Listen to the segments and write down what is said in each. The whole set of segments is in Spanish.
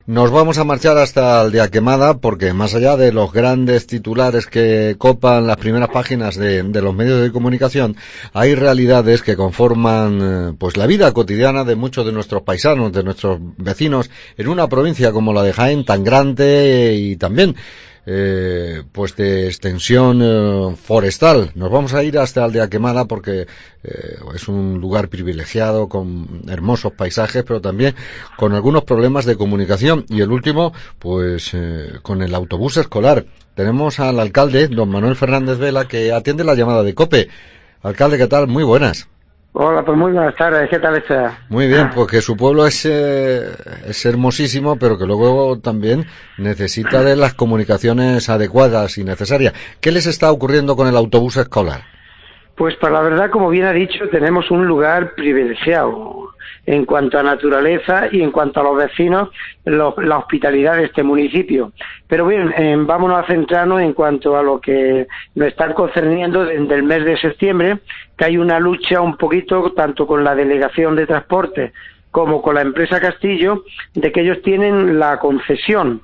Nos vamos a marchar hasta Aldea Quemada porque más allá de los grandes titulares que copan las primeras páginas de los medios de comunicación, hay realidades que conforman pues la vida cotidiana de muchos de nuestros paisanos, de nuestros vecinos, en una provincia como la de Jaén, tan grande y también pues de extensión forestal. Nos vamos a ir hasta Aldea Quemada porque es un lugar privilegiado con hermosos paisajes, pero también con algunos problemas de comunicación, y el último pues con el autobús escolar. Tenemos al alcalde, don Manuel Fernández Vela, que atiende la llamada de COPE. Alcalde, ¿qué tal? Muy buenas. Hola, pues muy buenas tardes, ¿qué tal está? Muy bien, porque su pueblo es hermosísimo, pero que luego también necesita de las comunicaciones adecuadas y necesarias. ¿Qué les está ocurriendo con el autobús escolar? Pues la verdad, como bien ha dicho, tenemos un lugar privilegiado en cuanto a naturaleza y en cuanto a los vecinos, la hospitalidad de este municipio. Pero bien, vámonos a centrarnos en cuanto a lo que nos están concerniendo desde el mes de septiembre, que hay una lucha un poquito tanto con la Delegación de Transporte como con la empresa Castillo, de que ellos tienen la concesión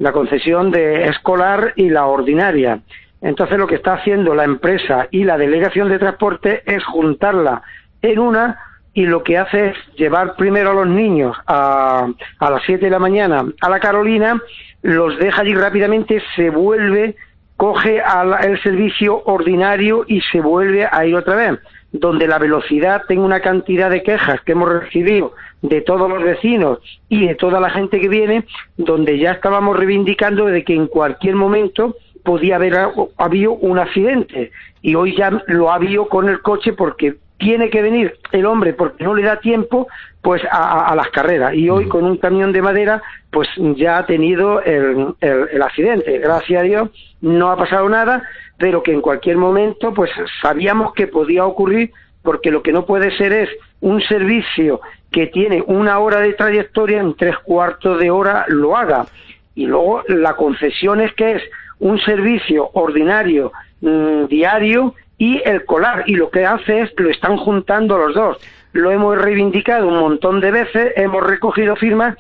de escolar y la ordinaria. Entonces lo que está haciendo la empresa y la Delegación de Transporte es juntarla en una, y lo que hace es llevar primero a los niños a las 7 de la mañana a la Carolina, los deja allí rápidamente, se vuelve, coge el servicio ordinario y se vuelve a ir otra vez, donde la velocidad, tengo una cantidad de quejas que hemos recibido de todos los vecinos y de toda la gente que viene, donde ya estábamos reivindicando de que en cualquier momento podía haber habido un accidente, y hoy ya lo ha habido con el coche, porque tiene que venir el hombre porque no le da tiempo pues a las carreras, y hoy con un camión de madera pues ya ha tenido el accidente. Gracias a Dios no ha pasado nada, pero que en cualquier momento pues sabíamos que podía ocurrir, porque lo que no puede ser es un servicio que tiene 1 hora de trayectoria, en 3/4 de hora lo haga, y luego la concesión es que es un servicio ordinario diario y el escolar, y lo que hace es lo están juntando los dos. Lo hemos reivindicado un montón de veces, hemos recogido firmas,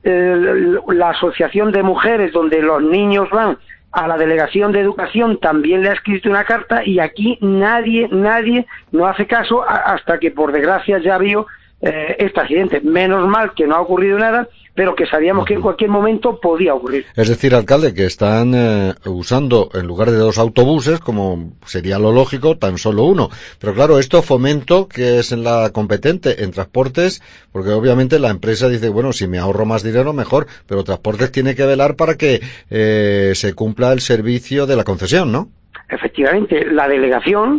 la asociación de mujeres donde los niños van a la Delegación de Educación también le ha escrito una carta, y aquí nadie no hace caso hasta que por desgracia ya vio este accidente. Menos mal que no ha ocurrido nada, pero que sabíamos que en cualquier momento podía ocurrir. Es decir, alcalde, que están usando, en lugar de 2 autobuses, como sería lo lógico, tan solo uno. Pero claro, esto Fomento, que es la competente en transportes, porque obviamente la empresa dice, bueno, si me ahorro más dinero, mejor, pero Transportes tiene que velar para que se cumpla el servicio de la concesión, ¿no? Efectivamente, la delegación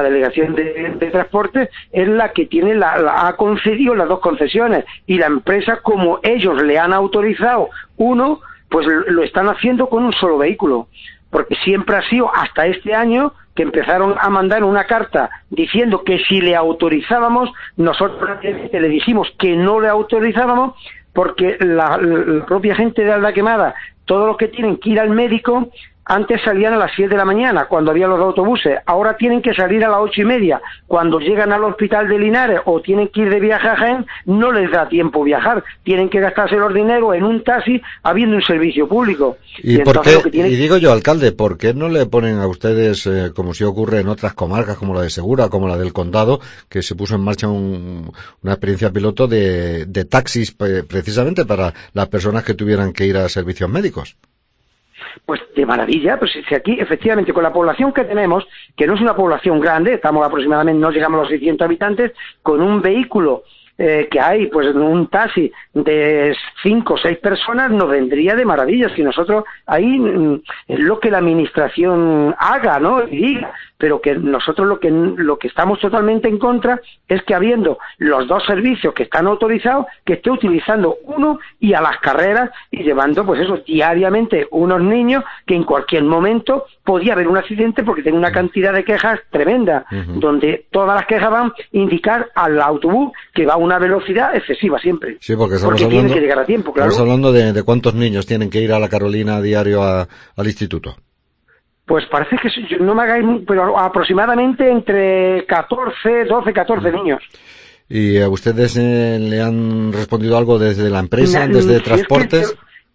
de transporte es la que tiene ha concedido las 2 concesiones, y la empresa, como ellos le han autorizado uno, pues lo están haciendo con un solo vehículo, porque siempre ha sido hasta este año que empezaron a mandar una carta diciendo que si le autorizábamos, nosotros le dijimos que no le autorizábamos, porque la propia gente de Aldea Quemada, todos los que tienen que ir al médico, antes salían a las 7 de la mañana, cuando había los autobuses. Ahora tienen que salir a las 8:30. Cuando llegan al hospital de Linares o tienen que ir de viaje a Jaén, no les da tiempo viajar. Tienen que gastarse los dineros en un taxi, habiendo un servicio público. ¿Y por qué? Y digo yo, alcalde, ¿por qué no le ponen a ustedes, como si ocurre en otras comarcas, como la de Segura, como la del Condado, que se puso en marcha una experiencia piloto de taxis precisamente para las personas que tuvieran que ir a servicios médicos? Pues de maravilla, pues si aquí efectivamente con la población que tenemos, que no es una población grande, estamos aproximadamente, no llegamos a los 600 habitantes, con un vehículo que hay, pues un taxi de 5 o 6 personas, nos vendría de maravilla. Si nosotros ahí es lo que la administración haga, ¿no? Y diga, pero que nosotros lo que estamos totalmente en contra es que, habiendo los 2 servicios que están autorizados, que esté utilizando uno y a las carreras, y llevando pues eso diariamente unos niños que en cualquier momento podía haber un accidente, porque tiene una cantidad de quejas tremenda, donde todas las quejas van a indicar al autobús que va a una velocidad excesiva siempre. Sí, porque tiene que llegar a tiempo, claro. Estamos hablando de cuántos niños tienen que ir a la Carolina a diario al instituto. Pues parece que, no me hagáis, pero aproximadamente entre 12, 14 niños. ¿Y a ustedes le han respondido algo desde la empresa, desde Transportes?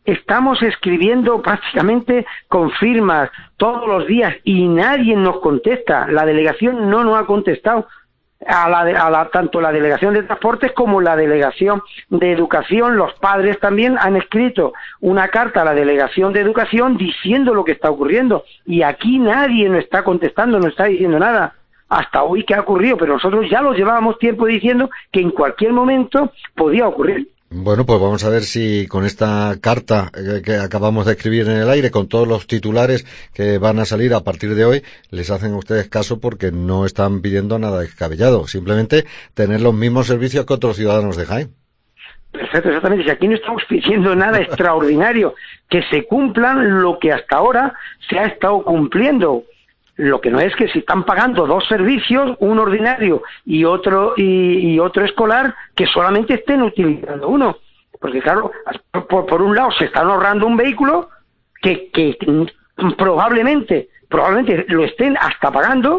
estamos escribiendo prácticamente con firmas todos los días y nadie nos contesta. La delegación no nos ha contestado. Tanto la delegación de transportes como la delegación de educación, los padres también han escrito una carta a la delegación de educación diciendo lo que está ocurriendo, y aquí nadie nos está contestando, no está diciendo nada hasta hoy que ha ocurrido, pero nosotros ya lo llevábamos tiempo diciendo que en cualquier momento podía ocurrir. Bueno, pues vamos a ver si con esta carta que acabamos de escribir en el aire, con todos los titulares que van a salir a partir de hoy, les hacen a ustedes caso, porque no están pidiendo nada descabellado, simplemente tener los mismos servicios que otros ciudadanos de Jaén. Perfecto, exactamente. Si aquí no estamos pidiendo nada extraordinario, que se cumplan lo que hasta ahora se ha estado cumpliendo. Lo que no es que si están pagando dos servicios, un ordinario y otro escolar, que solamente estén utilizando uno. Porque claro, por un lado se están ahorrando un vehículo que probablemente lo estén hasta pagando,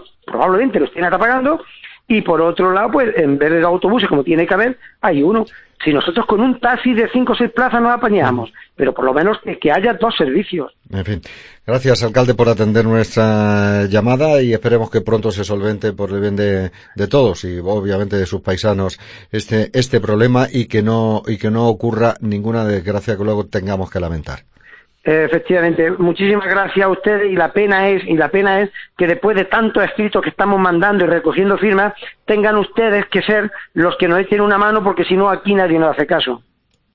y por otro lado, pues en vez de autobuses, como tiene que haber, hay uno. Si nosotros con un taxi de 5 o 6 plazas nos apañamos, pero por lo menos que haya dos servicios. En fin, gracias, alcalde, por atender nuestra llamada, y esperemos que pronto se solvente por el bien de todos y obviamente de sus paisanos este problema, y que no ocurra ninguna desgracia que luego tengamos que lamentar. Efectivamente, muchísimas gracias a ustedes, y la pena es que después de tantos escritos que estamos mandando y recogiendo firmas, tengan ustedes que ser los que nos echen una mano, porque si no aquí nadie nos hace caso.